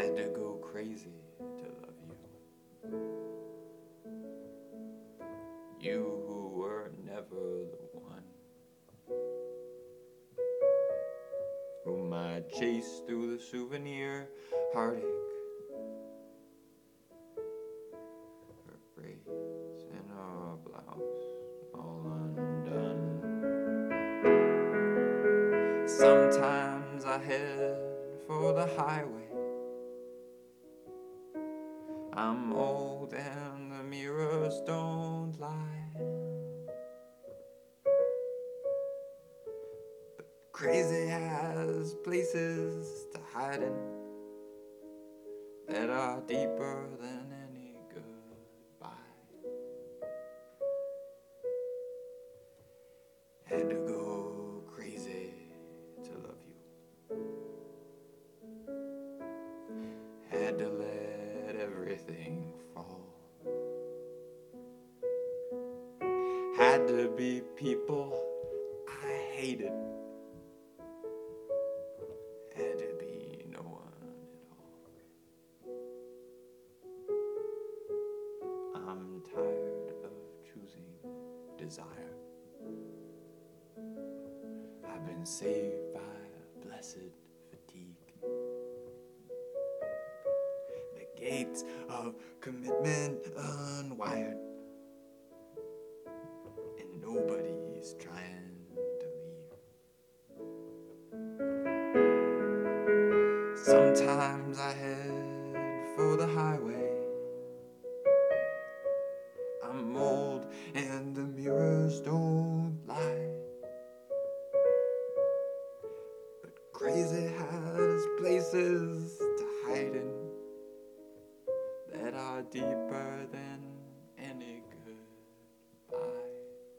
Had to go crazy to love you. You who were never the one whom I chased through the souvenir heartache. Her braids and her blouse all undone. Sometimes I head for the highway. I'm old and the mirrors don't lie. But crazy has places to hide in that are deeper than any goodbye. Had to go crazy to love you. Had to let everything fall. Had to be people I hated. Had to be no one at all. I'm tired of choosing desire. I've been saved by a blessed fatigue. The gates of commitment unwired, and nobody's trying to leave. Sometimes I head for the highway. I'm old and the mirrors don't lie. But crazy has places to hide in that are deeper than any goodbye.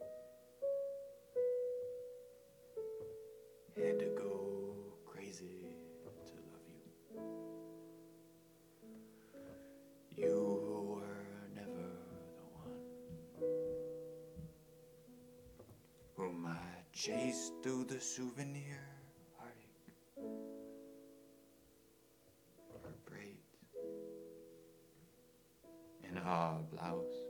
Had to go crazy to love you. You who were never the one whom I chased through the souvenir heartache. Her braids and her blouse